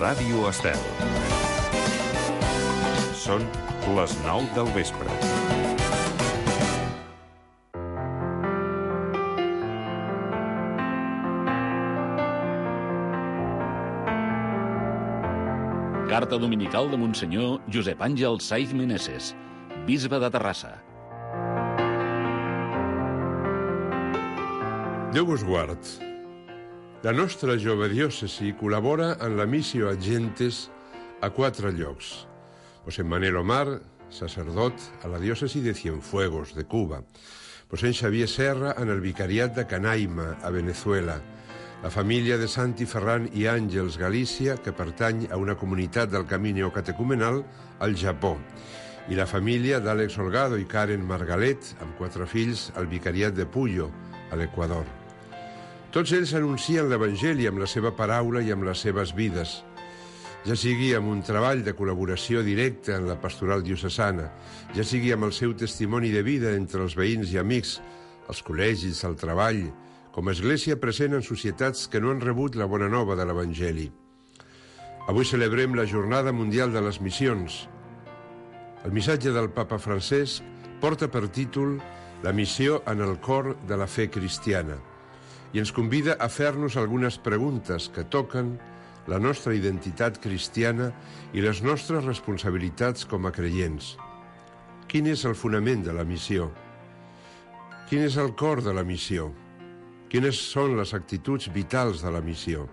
Ràdio Estel. Són les 9 del vespre. Carta dominical de Monsenyor Josep Àngel Saiz Meneses, bisbe de Terrassa. Déu vos guard. La nostra jove diòcesi col·labora en la Missio Agentes a 4 llocs. José Manuel Omar, sacerdot a la diòcesi de Cienfuegos, de Cuba. José Xavier Serra en el vicariat de Canaima, a Venezuela. La família de Santi Ferran i Àngels Galícia, que pertany a una comunitat del camí neocatecumenal, al Japó. I la família d'Àlex Holgado i Karen Margalet, amb 4 fills, al vicariat de Puyo, a l'Equador. Tots ells anuncien l'Evangeli amb la seva paraula i amb les seves vides, ja sigui amb un treball de col·laboració directa en la pastoral diocesana, ja sigui amb el seu testimoni de vida entre els veïns i amics, als col·legis, al treball, com a església present en societats que no han rebut la bona nova de l'Evangeli. Avui celebrem la Jornada Mundial de les Missions. El missatge del Papa Francesc porta per títol La missió en el cor de la fe cristiana i ens convida a fer-nos algunes preguntes que toquen la nostra identitat cristiana i les nostres responsabilitats com a creients. Quin és el fonament de la missió? Quin és el cor de la missió? Quines són les actituds vitals de la missió?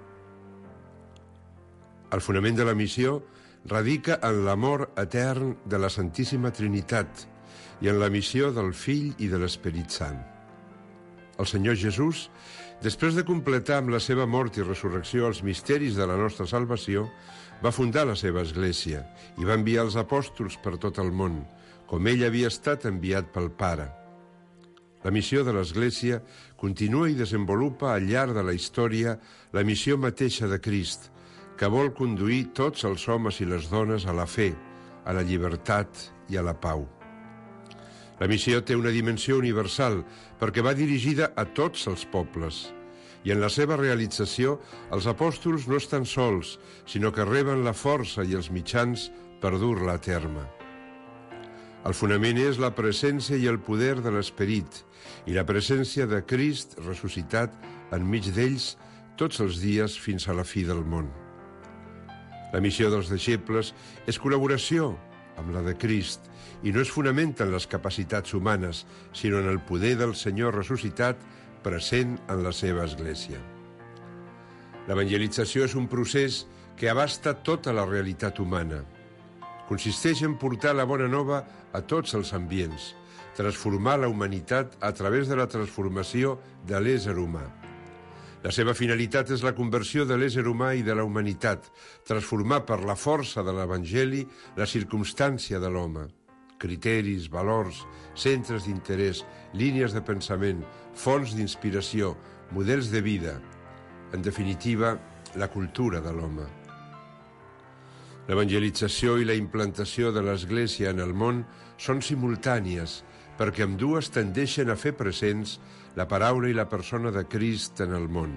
El fonament de la missió radica en l'amor etern de la Santíssima Trinitat i en la missió del Fill i de l'Esperit Sant. El Senyor Jesús, després de completar amb la seva mort i resurrecció els misteris de la nostra salvació, va fundar la seva església i va enviar els apòstols per tot el món, com ell havia estat enviat pel Pare. La missió de l'Església continua i desenvolupa al llarg de la història la missió mateixa de Crist, que vol conduir tots els homes i les dones a la fe, a la llibertat i a la pau. La missió té una dimensió universal perquè va dirigida a tots els pobles i en la seva realització els apòstols no estan sols, sinó que reben la força i els mitjans per dur-la a terme. El fonament és la presència i el poder de l'Esperit i la presència de Crist ressuscitat enmig d'ells tots els dies fins a la fi del món. La missió dels deixebles és col·laboració amb la de Crist i no es fonamenta en les capacitats humanes, sinó en el poder del Senyor ressuscitat present en la seva església. L'evangelització és un procés que abasta tota la realitat humana. Consisteix en portar la bona nova a tots els ambients, transformar la humanitat a través de la transformació de l'ésser humà. La seva finalitat és la conversió de l'ésser humà i de la humanitat, transformar per la força de l'Evangeli la circumstància de l'home. Criteris, valors, centres d'interès, línies de pensament, fonts d'inspiració, models de vida. En definitiva, la cultura de l'home. L'evangelització i la implantació de l'Església en el món són simultànies, perquè ambdues tendeixen a fer presents la paraula i la persona de Crist en el món.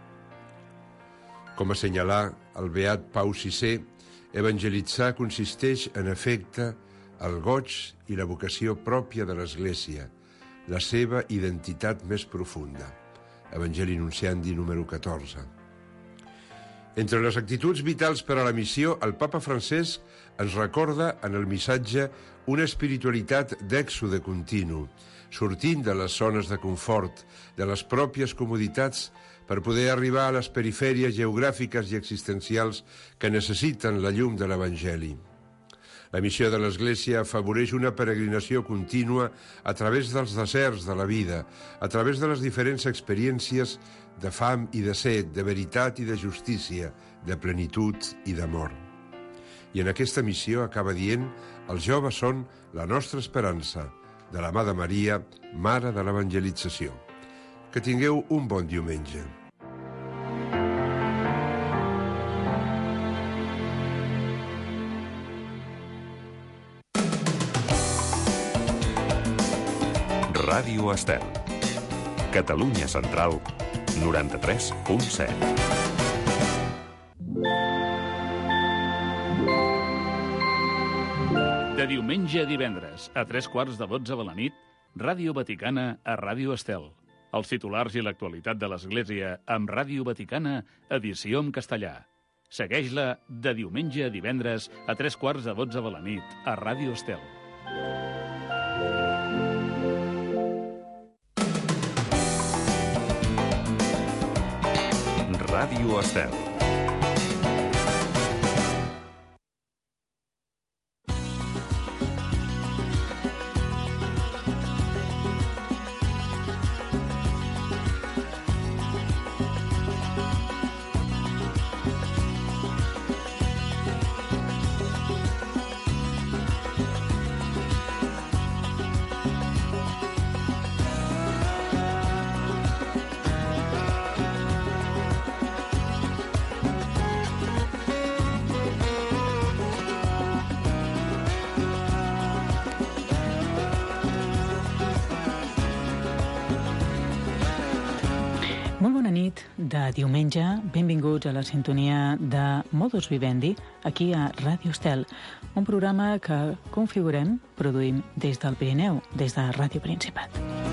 Com assenyalà el beat Pau VI, evangelitzar consisteix, en efecte, el goig i la vocació pròpia de l'Església, la seva identitat més profunda. Evangeli Nunciandi, número 14. Entre les actituds vitals per a la missió, el Papa Francesc ens recorda en el missatge una espiritualitat d'èxode continu, sortint de les zones de confort, de les pròpies comoditats, per poder arribar a les perifèries geogràfiques i existencials que necessiten la llum de l'Evangeli. La missió de l'Església afavoreix una peregrinació contínua a través dels deserts de la vida, a través de les diferents experiències de fam i de set, de veritat i de justícia, de plenitud i d'amor. I en aquesta missió acaba dient: els joves són la nostra esperança, de la mà de Maria, mare de l'evangelització. Que tingueu un bon diumenge. Ràdio Estel. Catalunya Central, 93.7. De diumenge a divendres, a 3:15 de la nit, Ràdio Vaticana a Ràdio Estel. Els titulars i l'actualitat de l'Església amb Ràdio Vaticana, edició en castellà. Segueix-la de diumenge a divendres a 3:15 de la nit a Ràdio Estel. Ràdio Estel. Molt bona nit de diumenge. Benvinguts a la sintonia de Modus Vivendi, aquí a Ràdio Estel, un programa que configurem, produïm des del Pirineu, des de Ràdio Principat.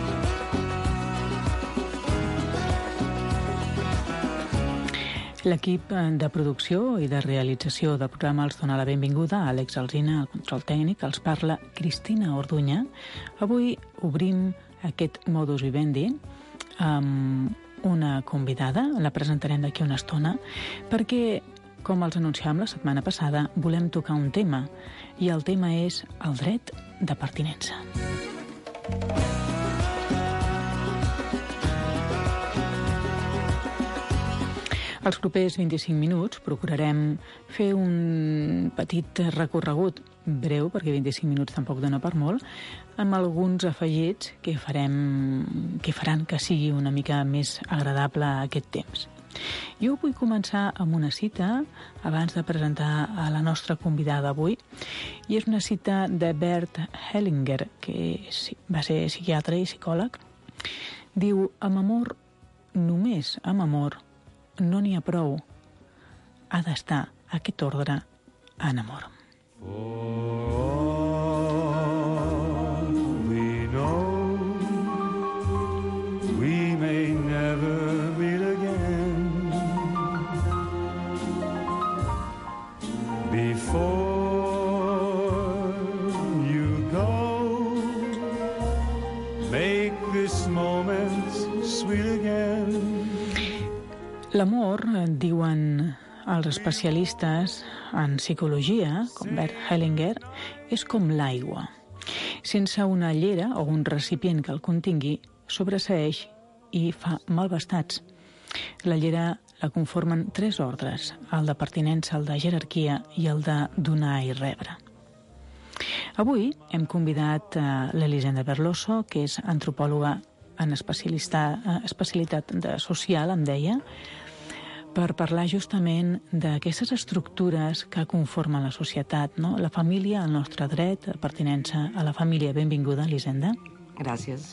L'equip de producció i de realització del programa els dona la benvinguda a Àlex Alsina, al control tècnic, els parla Cristina Orduña. Avui obrim aquest Modus Vivendi amb una convidada, la presentarem d'aquí una estona, perquè, com els anunciàvem la setmana passada, volem tocar un tema, i el tema és el dret de pertinença. Els propers 25 minuts procurarem fer un petit recorregut breu, perquè 25 minuts tampoc dona per molt, amb alguns afegits que faran que sigui una mica més agradable aquest temps. Jo vull començar amb una cita abans de presentar a la nostra convidada avui, i és una cita de Bert Hellinger, que va ser psiquiatre i psicòleg. Diu: amb amor, només amb amor, no n'hi ha prou. Ha d'estar aquest ordre en amor. We know we may never meet again. Before you go, make this moment sweet again. L'amor, diuen els especialistes en psicologia, com Bert Hellinger, és com l'aigua. Sense una llera o un recipient que el contingui, sobreseeix i fa malvestats. La llera la conformen 3 ordres: el de pertinença, el de jerarquia i el de donar i rebre. Avui hem convidat l'Elisenda Berloso, que és antropòloga en especialitat de social, em deia, per parlar justament d'aquestes estructures que conformen la societat, no? La família, el nostre dret de pertinença a la família. Benvinguda, Elisenda. Gràcies.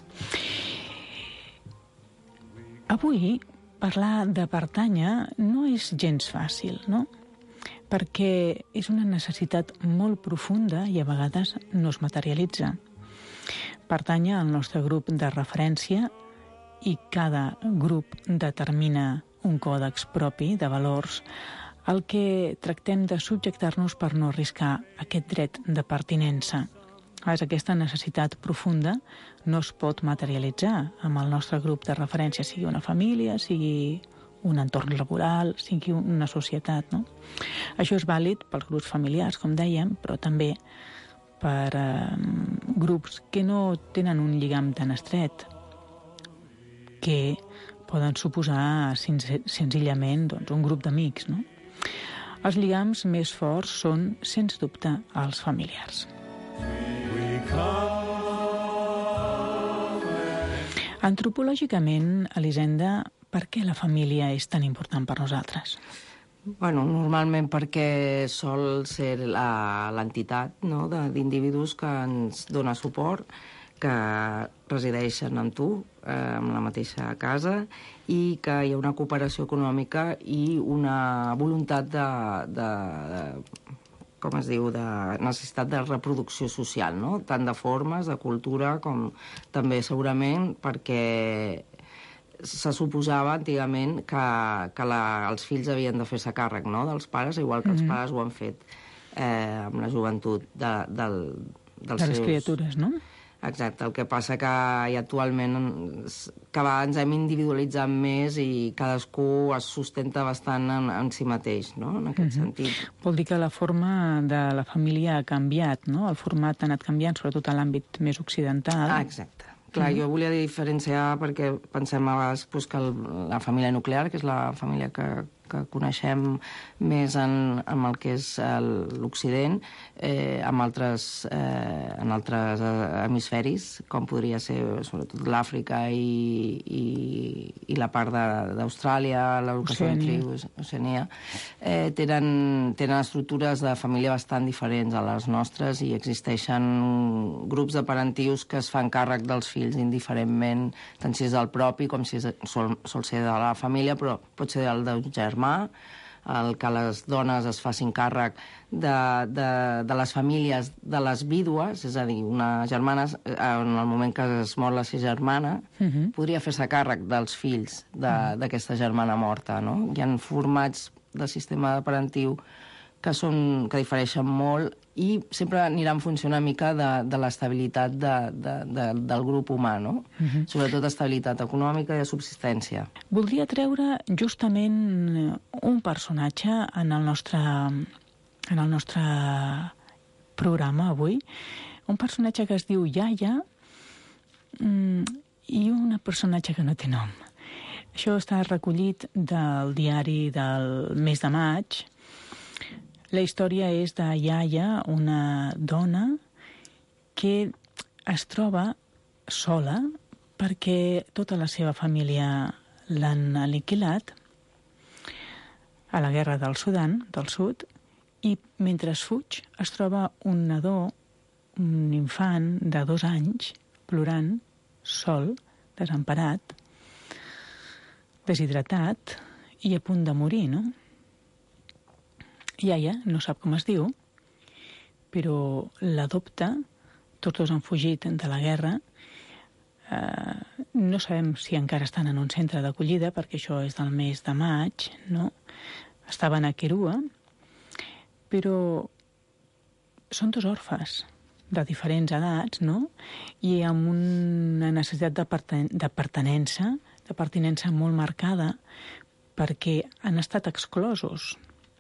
Avui, parlar de pertànyer no és gens fàcil, no? Perquè és una necessitat molt profunda i a vegades no es materialitza. Pertànyer al nostre grup de referència, i cada grup determina un còdex propi de valors, el que tractem de subjectar-nos per no arriscar aquest dret de pertinença. Aquesta necessitat profunda no es pot materialitzar amb el nostre grup de referència, sigui una família, sigui un entorn laboral, sigui una societat, no? Això és vàlid pels grups familiars, com dèiem, però també per grups que no tenen un lligam tan estret, que poden suposar senzillament un grup d'amics, no? Els lligams més forts són, sens dubte, els familiars. Antropològicament, Elisenda, per què la família és tan important per nosaltres? Bueno, normalment perquè sol ser l'entitat, no?, d'individus que ens dona suport, que resideixen amb tu, en la mateixa casa, i que hi ha una cooperació econòmica i una voluntat de com es diu, de necessitat de reproducció social, no? Tant de formes, de cultura, com també segurament perquè se suposava antigament que els fills havien de fer-se càrrec, no?, dels pares, igual que els pares ho han fet amb la joventut dels les criatures, no? Exacte, el que passa que actualment cada ens hem individualitzat més i cadascú es sustenta bastant en si mateix, no?, en aquest sentit. Vol dir que la forma de la família ha canviat, no? El format ha anat canviant, sobretot a l'àmbit més occidental. Exacte. Clar, jo volia diferenciar perquè pensem a vegades que la família nuclear, que és la família que coneixem més en el que és l'Occident, en altres hemisferis, com podria ser sobretot l'Àfrica i la part d'Austràlia, l'Oceania, tenen estructures de família bastant diferents a les nostres i existeixen grups de parentius que es fan càrrec dels fills indiferentment, tant si és del propi com si sol ser de la família, però pot ser el d'un germà, el que les dones es facin càrrec de les famílies de les vídues, és a dir, una germana, en el moment que es mor la seva germana, podria fer-se càrrec dels fills d'aquesta germana morta, no? Hi ha formats de sistema de parentiu que difereixen molt i sempre aniran en funció una mica de l'estabilitat del grup humà, no? Sobretot estabilitat econòmica i de subsistència. Voldria treure justament un personatge en el nostre programa avui, un personatge que es diu Iaia i un personatge que no té nom. Això està recollit del diari del mes de maig. La història és de Iaia, una dona que es troba sola perquè tota la seva família l'han aniquilat a la guerra del Sudan, del Sud, i mentre fuig es troba un nadó, un infant de 2 anys, plorant, sol, desemparat, deshidratat i a punt de morir, no? Iaia no sap com es diu, però l'adopta, tots dos han fugit de la guerra, no sabem si encara estan en un centre d'acollida, perquè això és del mes de maig, no? Estaven a Querua, però són 2 orfes de diferents edats, no? I amb una necessitat de pertinença molt marcada, perquè han estat exclosos.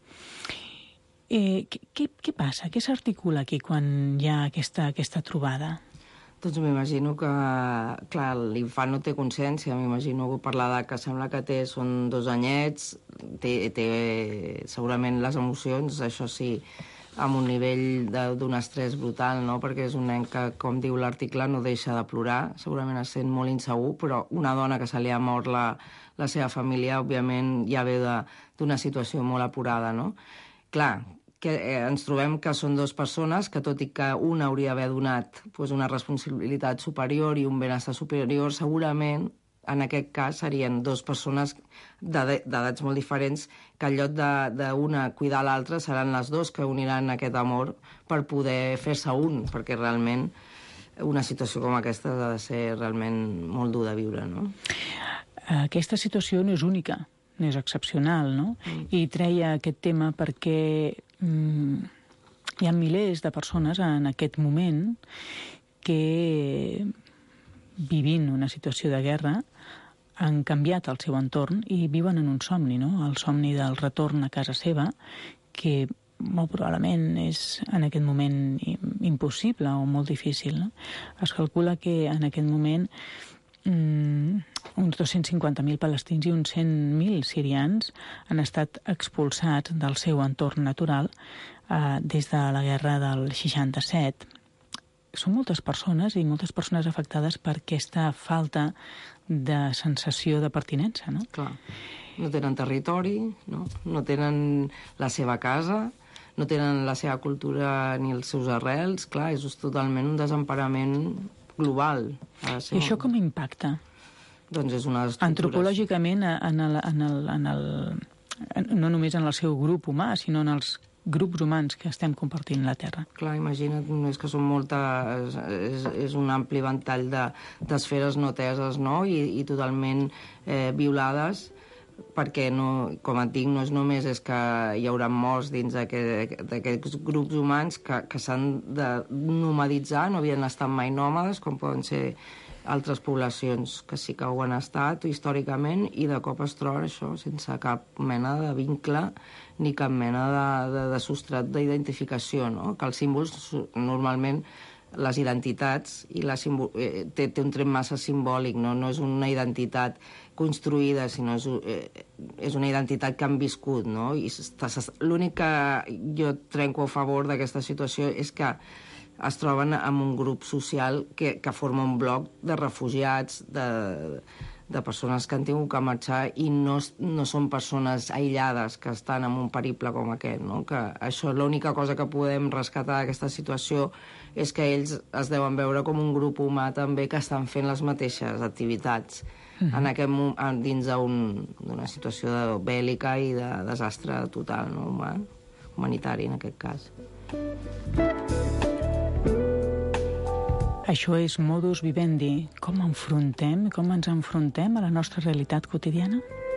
Què passa? Què s'articula aquí quan hi ha aquesta trobada? Doncs m'imagino que, clar, l'infant no té consciència, m'imagino que per l'edat que sembla que té són 2 anyets, té segurament les emocions, això sí, amb un nivell d'un estrès brutal, no? Perquè és un nen que, com diu l'article, no deixa de plorar, segurament es sent molt insegur, però una dona que se li ha mort la seva família, òbviament, ja ve d'una situació molt apurada, no? Clar, que ens trobem que són 2 persones que, tot i que una hauria d'haver donat una responsabilitat superior i un benestar superior, segurament en aquest cas serien 2 persones d'edats molt diferents que en lloc d'una cuidar l'altra seran les 2 que uniran aquest amor per poder fer-se un, perquè realment una situació com aquesta ha de ser realment molt dur de viure, no? Aquesta situació no és única, no és excepcional, no? I treia aquest tema perquè hi ha milers de persones en aquest moment que, vivint una situació de guerra, han canviat el seu entorn i viuen en un somni, no? El somni del retorn a casa seva, que molt probablement és en aquest moment impossible o molt difícil, no? Es calcula que en aquest moment uns 250.000 palestins i uns 100.000 sirians han estat expulsats del seu entorn natural des de la guerra del 67. Són moltes persones i moltes persones afectades per aquesta falta de sensació de pertinença, no? Clar, no tenen territori, no tenen la seva casa, no tenen la seva cultura ni els seus arrels, clar, és totalment un desemparament global. I això com impacta? Doncs és una estructura... Antropològicament, no només en el seu grup humà, sinó en els grups humans que estem compartint la Terra. Clar, imagina't, és que són moltes... És un ampli ventall d'esferes no teses, no? I totalment violades, perquè, com et dic, no és només que hi haurà morts dins d'aquests grups humans que s'han de nomaditzar, no havien estat mai nòmades, com poden ser altres poblacions que sí que ho han estat històricament, i de cop es troben això, sense cap mena de vincle ni cap mena de substrat d'identificació, no? Que els símbols, normalment, les identitats, té un tret massa simbòlic, no és una identitat construïda, sinó és una identitat que han viscut, no? I l'únic que jo trenco a favor d'aquesta situació és que es troben en un grup social que forma un bloc de refugiats, de persones que han tingut que marxar, i no són persones aïllades que estan en un periple com aquest, no? Que això, l'única cosa que podem rescatar d'aquesta situació és que ells es deuen veure com un grup humà també que estan fent les mateixes activitats en aquest moment, dins d'una situació bèl·lica i de desastre total, no? Humanitari, en aquest cas. Això és modus vivendi. Com ens enfrontem a la nostra realitat quotidiana?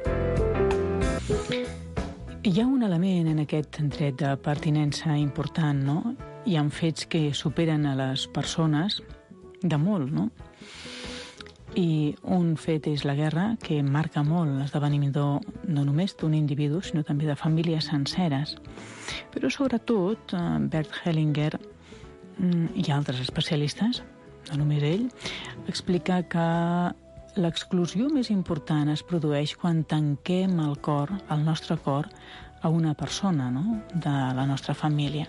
Hi ha un element en aquest dret de pertinença important, no? Hi ha fets que superen a les persones de molt, no? I un fet és la guerra, que marca molt l'esdeveniment no només d'un individu, sinó també de famílies senceres. Però sobretot, Bert Hellinger i altres especialistes, no només ell, explica que l'exclusió més important es produeix quan tanquem el nostre cor, a una persona, no?, de la nostra família.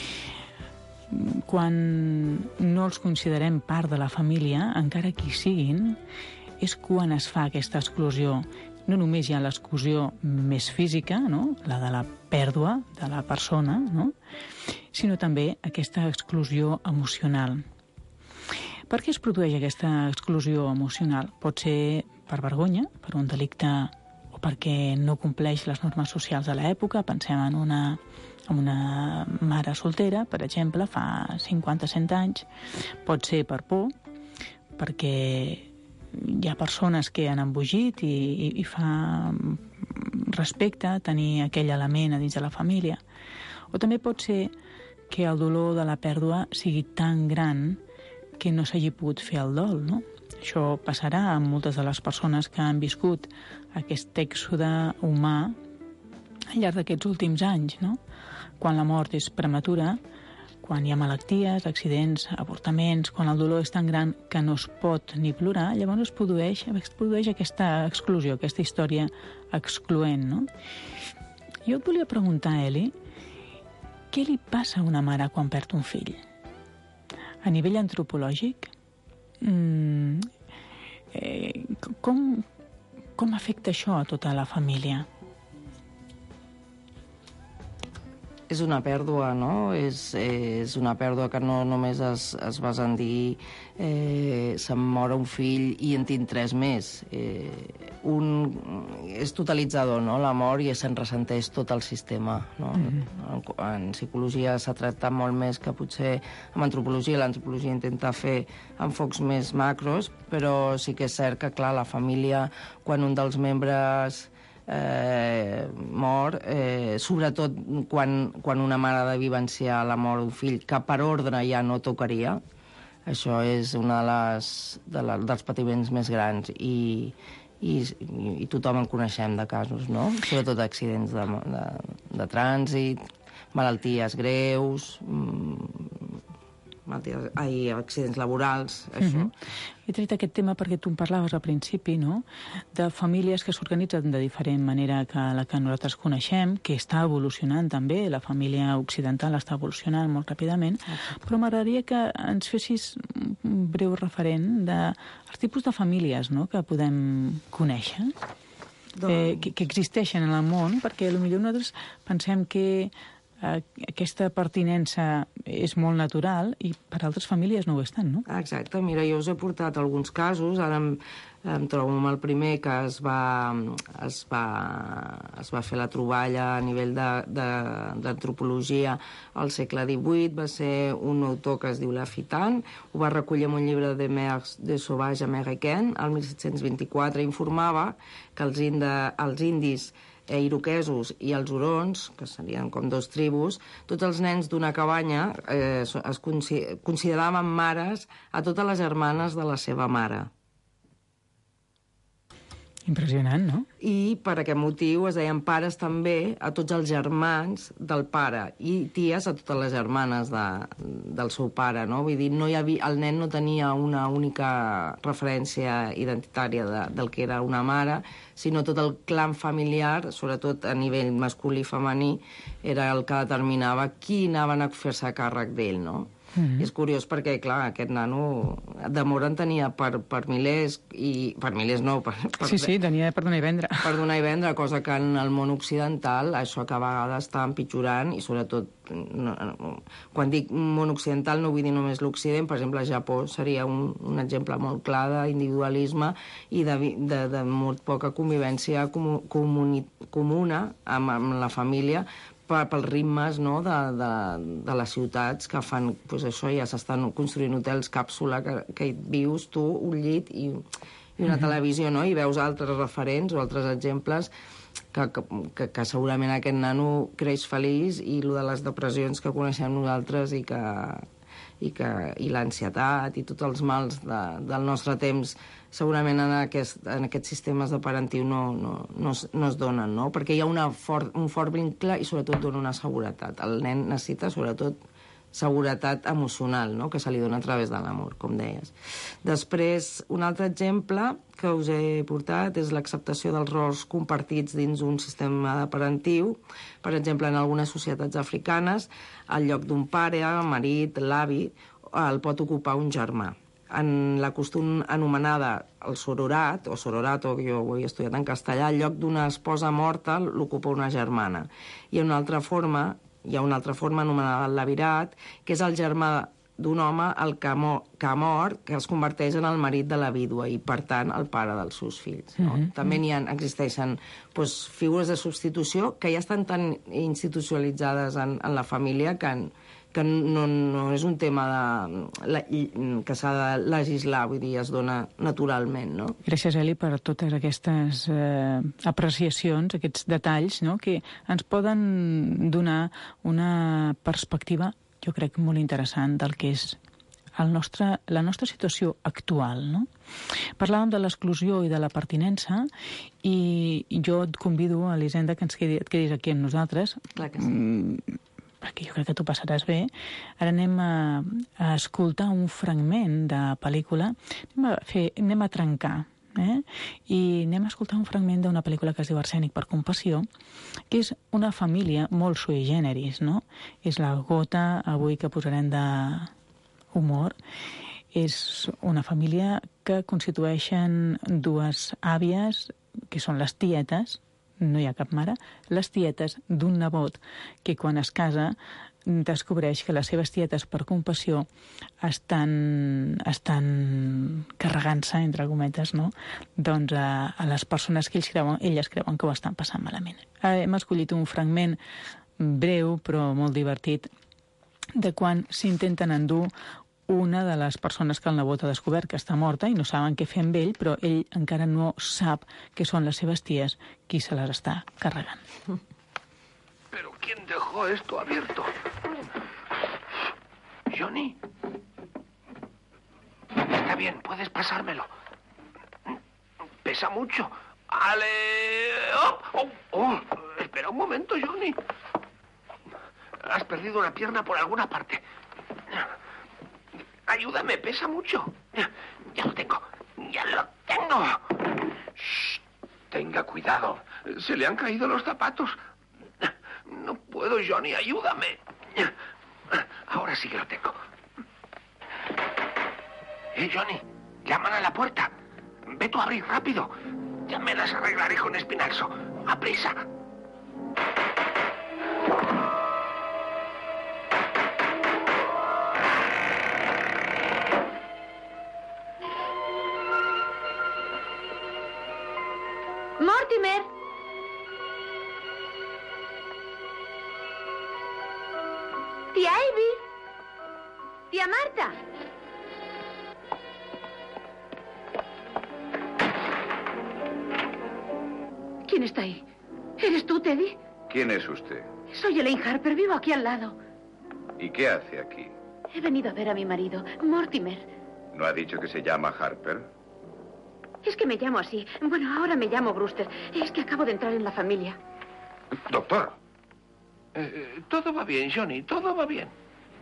Quan no els considerem part de la família, encara que hi siguin, és quan es fa aquesta exclusió. No només hi ha l'exclusió més física, no?, la de la pèrdua de la persona, no?, sinó també aquesta exclusió emocional. Per què es produeix aquesta exclusió emocional? Pot ser per vergonya, per un delicte, o perquè no compleix les normes socials de l'època. Pensem en una mare soltera, per exemple, fa 50-100 anys. Pot ser per por, perquè hi ha persones que han embogit i fa respecte tenir aquell element a dins de la família. O també pot ser que el dolor de la pèrdua sigui tan gran que no s'hagi pogut fer el dol, no? Això passarà amb moltes de les persones que han viscut aquest èxode humà al llarg d'aquests últims anys, no? Quan la mort és prematura, quan hi ha malalties, accidents, avortaments, quan el dolor és tan gran que no es pot ni plorar, llavors es produeix aquesta exclusió, aquesta història excloent, no? Jo et volia preguntar, Eli, què li passa a una mare quan perd un fill? A nivell antropològic, com afecta això a tota la família? És una pèrdua, no? És una pèrdua que no només es basa en dir se'm mor un fill i en tinc 3 més. És totalitzador, no?, la mort, i se'n ressenteix tot el sistema, no? En psicologia s'ha tractat molt més que potser en antropologia. L'antropologia intenta fer enfocs més macros, però sí que és cert que, clar, la família, quan un dels membres mort, sobretot quan una mare ha de vivenciar la mort d'un fill que per ordre ja no tocaria, això és un dels patiments més grans, i tothom en coneixem de casos, no? Sobretot accidents de trànsit, malalties greus, accidents laborals, això. He tret aquest tema perquè tu en parlaves al principi, no?, de famílies que s'organitzen de diferent manera que la que nosaltres coneixem, que està evolucionant també, la família occidental està evolucionant molt ràpidament, però m'agradaria que ens fessis un breu referent dels tipus de famílies, no?, que podem conèixer, que existeixen en el món, perquè potser nosaltres pensem que aquesta pertinença és molt natural i per altres famílies no ho és tant, no? Exacte. Mira, jo us he portat alguns casos. Ara Em trobo amb el primer que es va fer la troballa a nivell d'antropologia al segle XVIII, va ser un autor que es diu Lafitan, ho va recollir en un llibre de Mers de Sauvage Américain, el 1724, informava que els indis iroquesos i els hurons, que serien com dos tribus, tots els nens d'una cabanya es consideraven mares a totes les germanes de la seva mare. Impressionant, no? I per aquest motiu es deien pares també a tots els germans del pare i ties a totes les germanes del seu pare, no? Vull dir, el nen no tenia una única referència identitària del que era una mare, sinó tot el clan familiar, sobretot a nivell masculí i femení, era el que determinava qui anaven a fer-se càrrec d'ell, no? I és curiós perquè, clar, aquest nano d'amor en tenia per milers, i per milers no, Sí, tenia per donar i vendre. Per donar i vendre, cosa que en el món occidental això que a vegades està empitjorant, i sobretot, quan dic món occidental no vull dir només l'Occident, per exemple, Japó seria un exemple molt clar d'individualisme i de molt poca convivència comuna amb la família, pels ritmes, no, de les ciutats que fan, doncs això, ja s'estan construint hotels càpsula que hi vius tu, un llit i una televisió, no? I veus altres referents o altres exemples que segurament aquest nano creix feliç, i el de les depressions que coneixem nosaltres i l'ansietat i tots els mals del nostre temps segurament en aquests sistemes de parentiu no es donen, no? Perquè hi ha un fort vincle i sobretot dona una seguretat. El nen necessita sobretot seguretat emocional, no?, que se li dona a través de l'amor, com deies. Després, un altre exemple que us he portat és l'acceptació dels rols compartits dins un sistema de parentiu. Per exemple, en algunes societats africanes, al lloc d'un pare, marit, l'avi, el pot ocupar un germà. En la costum anomenada el sororat, o sororato, que jo ho he estudiat en castellà, al lloc d'una esposa morta l'ocupa una germana. Hi ha una altra forma anomenada el lavirat, que és el germà d'un home que ha mort, que es converteix en el marit de la vídua i, per tant, el pare dels seus fills. No? També existeixen figures de substitució que ja estan tan institucionalitzades en la família que no és un tema que s'ha de legislar, vull dir, es dona naturalment, no? Gràcies, Eli, per totes aquestes apreciacions, aquests detalls, no?, que ens poden donar una perspectiva, jo crec, molt interessant del que és la nostra situació actual, no? Parlàvem de l'exclusió i de la pertinença, i jo et convido, Elisenda, que et quedis aquí amb nosaltres. Clar que sí. Perquè jo crec que tu passaràs bé. Ara anem a escoltar un fragment de pel·lícula. Anem a trencar, i anem a escoltar un fragment d'una pel·lícula que es diu Arsènic per compassió, que és una família molt sui generis, no? És la gota, avui, que posarem d'humor. És una família que constitueixen dues àvies, que són les tietes, no hi ha cap mare, les tietes d'un nebot que quan es casa descobreix que les seves tietes per compassió estan carregant-se, entre cometes, no?, doncs a les persones que elles creuen que ho estan passant malament. Hem escollit un fragment breu però molt divertit de quan s'intenten endur una de les persones que el nebot ha descobert que està morta i no saben què fer amb ell, però ell encara no sap que són les seves ties qui se les està carregant. ¿Pero quién dejó esto abierto? ¿Johnny? Está bien, puedes pasármelo. Pesa mucho. ¡Ale! ¡Oh! Espera un momento, Johnny. Has perdido una pierna por alguna parte. Ayúdame, pesa mucho. Ya lo tengo. Shh, tenga cuidado. Se le han caído los zapatos. No puedo, Johnny, ayúdame. Ahora sí que lo tengo. Johnny, llaman a la puerta. Ve tú a abrir rápido. Ya me las arreglaré con espinalzo. ¡A prisa! Tía Ivy. Tía Marta. ¿Quién está ahí? ¿Eres tú, Teddy? ¿Quién es usted? Soy Elaine Harper, vivo aquí al lado. ¿Y qué hace aquí? He venido a ver a mi marido, Mortimer. ¿No ha dicho que se llama Harper? Es que me llamo así. Bueno, ahora me llamo Brewster. Es que acabo de entrar en la familia. Doctor. Todo va bien, Johnny, todo va bien.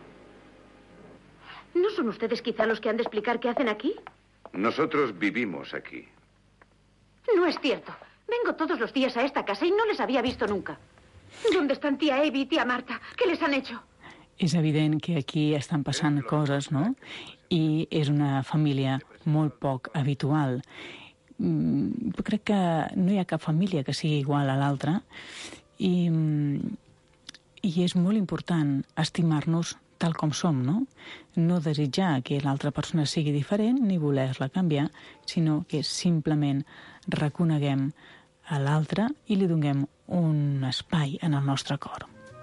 ¿No son ustedes quizá los que han de explicar qué hacen aquí? Nosotros vivimos aquí. No es cierto. Vengo todos los días a esta casa y no les había visto nunca. ¿Dónde están tía Abby y tía Marta? ¿Qué les han hecho? És evident que aquí estan passant coses, no? I és una família molt poc habitual. Crec que no hi ha cap família que sigui igual a l'altra i és molt important estimar-nos tal com som, no? No desitjar que l'altra persona sigui diferent ni voler-la canviar, sinó que simplement reconeguem a l'altre i li donem un espai en el nostre cor.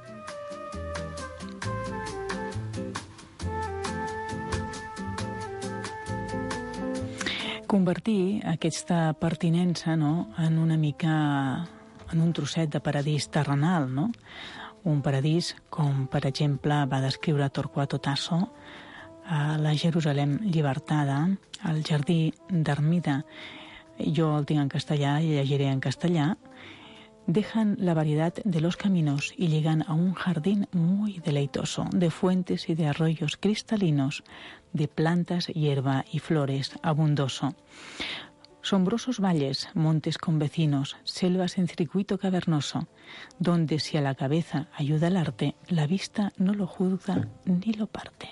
Convertir aquesta pertinença, no, en una mica en un trosset de paradís terrenal, no? Un paradís com, per exemple, va descriure Torquato Tasso a la Jerusalem llibertada, al jardí d'Armida. Jo el tinc en castellà i llegiré en castellà. Dejan la variedad de los caminos y llegan a un jardín muy deleitoso, de fuentes y de arroyos cristalinos, de plantas, hierba y flores abundoso. Sombrosos valles, montes con vecinos, selvas en circuito cavernoso, donde si a la cabeza ayuda el arte, la vista no lo juzga ni lo parte.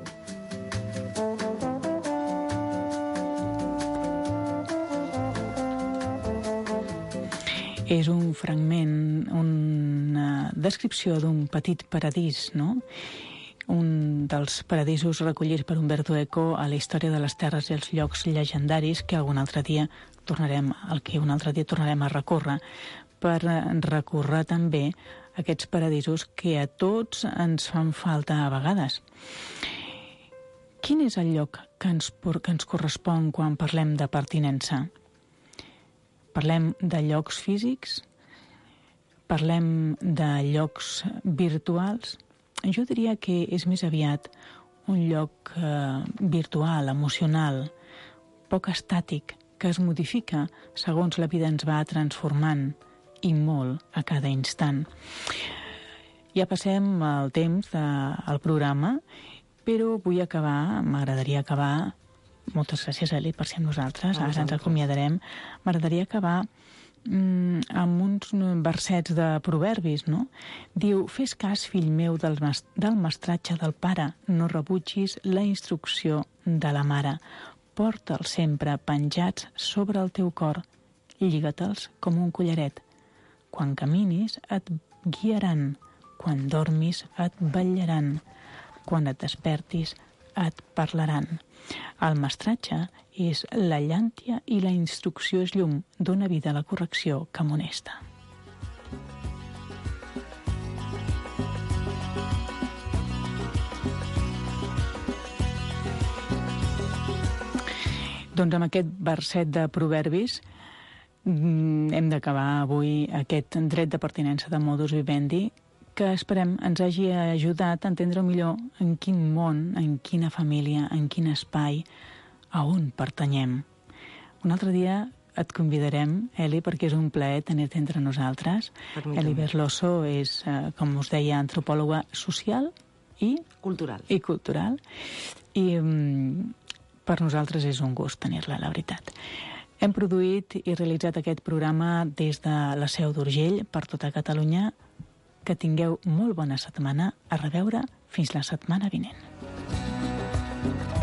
És un fragment, una descripció d'un petit paradís, no? Un dels paradisos recollits per Umberto Eco a la història de les terres i els llocs llegendaris que un altre dia tornarem a recórrer per recórrer també aquests paradisos que a tots ens fan falta a vegades. Quin és el lloc que ens correspon quan parlem de pertinença? Parlem de llocs físics? Parlem de llocs virtuals? Jo diria que és més aviat un lloc virtual, emocional, poc estàtic, que es modifica segons la vida ens va transformant i molt a cada instant. Ja passem el temps del programa, però vull acabar, m'agradaria acabar. Moltes gràcies, Eli, per ser amb nosaltres. Ara ens acomiadarem. M'agradaria acabar amb uns versets de proverbis, no? Diu: fes cas, fill meu, del mestratge del pare, no rebutgis la instrucció de la mare. Porta'ls sempre penjats sobre el teu cor, lliga-te'ls com un collaret. Quan caminis et guiaran, quan dormis et vetllaran, quan et despertis et parlaran. El mestratge és la llàntia i la instrucció és llum, dóna vida a la correcció que amonesta. Doncs amb aquest verset de proverbis hem d'acabar avui aquest dret de pertinença de modus vivendi, que esperem ens hagi ajudat a entendre millor en quin món, en quina família, en quin espai, a on pertanyem. Un altre dia et convidarem, Eli, perquè és un plaer tenir-te entre nosaltres. Eli Berloso és, com us deia, antropòloga social i cultural. I per nosaltres és un gust tenir-la, la veritat. Hem produït i realitzat aquest programa des de la Seu d'Urgell per tota Catalunya. Que tingueu molt bona setmana. A reveure fins la setmana vinent.